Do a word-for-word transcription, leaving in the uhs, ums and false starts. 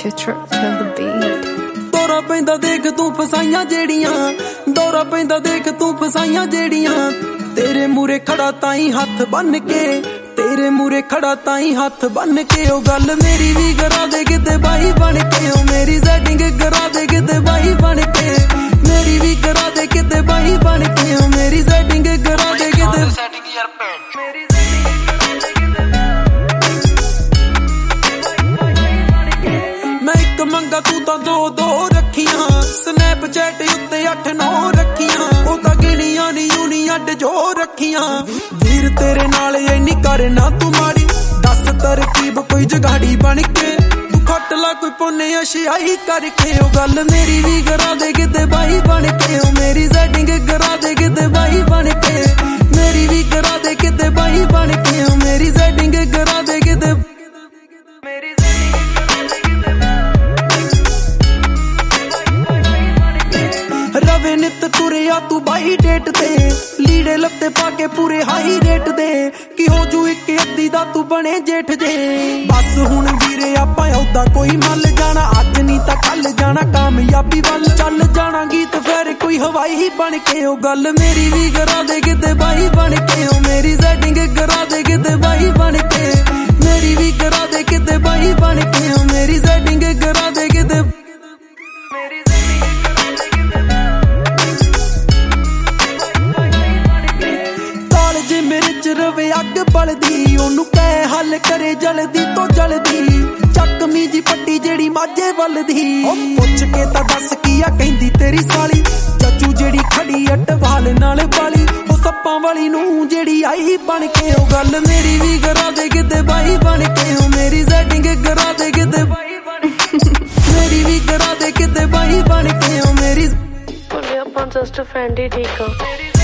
to trip to the beat. ਦੌਰਾ ਪੈਂਦਾ ਦੇਖ ਤੂੰ ਫਸਾਈਆਂ ਜਿਹੜੀਆਂ, ਦੌਰਾ ਪੈਂਦਾ ਦੇਖ ਤੂੰ ਫਸਾਈਆਂ ਜਿਹੜੀਆਂ, ਤੇਰੇ ਮੂਰੇ ਖੜਾ ਤਾਈ ਹੱਥ ਬੰਨ ਕੇ, ਤੇਰੇ ਮੂਰੇ ਖੜਾ ਤਾਈ ਹੱਥ ਬੰਨ ਕੇ। ਉਹ ਗੱਲ ਮੇਰੀ ਵੀ ਕਰਾ ਦੇ ਕਿਤੇ ਬਾਈ ਬਣ ਕੇ, ਉਹ ਮੇਰੀ ਸੈਟਿੰਗ ਕਰਾ ਦੇ ਕਿਤੇ ਬਾਈ ਬਣ ਕੇ, ਮੇਰੀ ਵੀ ਕਰਾ ਦੇ ਕਿਤੇ ਬਾਈ ਬਣ ਕੇ, ਉਹ ਮੇਰੀ ਸੈਟਿੰਗ ਕਰਾ ਦੇ ਕਿਤੇ ਮੇਰੀ ਮੈਂ ਇੱਕ ਮੰਗਾ ਤੂੰ ਤਾਂ ਦੋ ਦੋ ਰੱਖੀਆਂ, ਸਨੈਪਚੈਟ ਉੱਤੇ ਅੱਠ ਨੌ ਰੱਖੀਆਂ, ਉਹ ਤਾਂ ਗਿਣੀਆਂ ਨੀ ਯੂਨੀ ਅੱਡ ਜੋ ਰੱਖੀਆਂ। ਵੀਰ ਤੇਰੇ ਨਾਲ ਇੰਨੀ ਕਰ ਨਾ ਤੂੰ ਮਾੜੀ, ਦੱਸ ਤਰਕੀਬ ਕੋਈ ਜਗਾੜੀ ਬਣ ਕੇ, ਤੂੰ ਖੱਟ ਲਾ ਕੋਈ ਪੁੰਨੇ ਅਸ਼ਿਆਈ ਕਰਕੇ। ਉਹ ਗੱਲ ਮੇਰੀ ਵੀ ਕਰਾ ਦੇ ਕਿਤੇ ਬਾਈ ਬਣ ਕੇ, ਉਹ ਮੇਰੀ ਸੈਟਿੰਗ ਕਰਾ ਦੇ ਕਿਤੇ ਬਾਈ ਬਣ ਕੇ, ਮੇਰੀ ਵੀ ਕਰਾ ਦੇ ਕਿਤੇ ਬਾਈ ਬਣ ਕੇ, ਉਹ ਮੇਰੀ ਸੈਟਿੰਗ ਕਰਾ ਦੇ ਕਿਤੇ ਮੇਰੀ ਰਵੇ ਨਿਤ ਤੁਰਿਆ ਤੂੰ ਬਾਈ ਡੇਟ ਤੇ, ਲੀੜੇ ਲੱਤੇ ਪਾ ਕੇ ਪੂਰੇ ਹਾਈ ਰੇਟ ਦੇ, ਕੀ ਹੋ ਜੂ ਇੱਕ ਅੱਧੀ ਦਾ ਤੂੰ ਬਣੇ ਜੇਠ ਜੇ। ਬਸ ਹੁਣ ਵੀਰੇ ਆਪਾਂ ਉਹਦਾ ਕੋਈ ਮੱਲ ਜਾਣਾ, ਅੱਜ ਨਹੀਂ ਤਾਂ ਕੱਲ ਜਾਣਾ ਕਾਮਯਾਬੀ ਵੱਲ ਚੱਲ ਜਾਣਾ, ਗੀਤ ਫੇਰ ਕੋਈ ਹਵਾਈ ਬਣ ਕੇ। ਉਹ ਗੱਲ ਮੇਰੀ ਵੀ ਕਰਾ ਦੇ ਕਿਤੇ ਬਾਈ ਬਣ ਕੇ, ਉਹ ਮੇਰੀ ਸੈਟਿੰਗ ਕਰਾ ਦੇ ਕਿਤੇ ਬਾਈ ਬਣ ਕੇ, ਮੇਰੀ ਵੀ ਕਰਾ ਦੇ ਕਿਤੇ ਬਾਈ ਬਣ ਕੇ, ਉਹ ਮੇਰੀ ਸੈਟਿੰਗ ਕਰਾ ਦੇ ਕਿਤੇ ਮੇਰੀ ਰਵੇ ਅੱਗ ਬਲਦੀ, ਉਹਨੂੰ ਕਹਿ ਹੱਲ ਕਰੇ ਜਲਦੀ ਤੋਂ ਜਲਦੀ, ਚੱਕਮੀ ਜੀ ਪੱਟੀ ਜਿਹੜੀ ਮਾਝੇ ਵੱਲਦੀ। ਉਹ ਪੁੱਛ ਕੇ ਤਾਂ ਦੱਸ ਕੀ ਆ ਕਹਿੰਦੀ ਤੇਰੀ ਸਾਲੀ, ਚਾਚੂ ਜਿਹੜੀ ਖੜੀ ਅਟਵਾਲ ਨਾਲ ਵਾਲੀ, ਉਹ ਸੱਪਾਂ ਵਾਲੀ ਨੂੰ ਜਿਹੜੀ ਆਈ ਬਣ ਕੇ। ਉਹ ਗੱਲ ਮੇਰੀ ਵੀ ਕਰਾ ਦੇ ਕਿਤੇ ਬਾਈ ਬਣ ਕੇ, ਉਹ ਮੇਰੀ ਸੈਟਿੰਗ ਕਰਾ ਦੇ ਕਿਤੇ ਬਾਈ ਬਣ ਕੇ, ਮੇਰੀ ਵੀ ਕਰਾ ਦੇ ਕਿਤੇ ਬਾਈ ਬਣ ਕੇ, ਉਹ ਮੇਰੀ ਆਪਾਂ ਜਸਟ ਫਰੈਂਡ ਹੀ ਠੀਕ ਆ।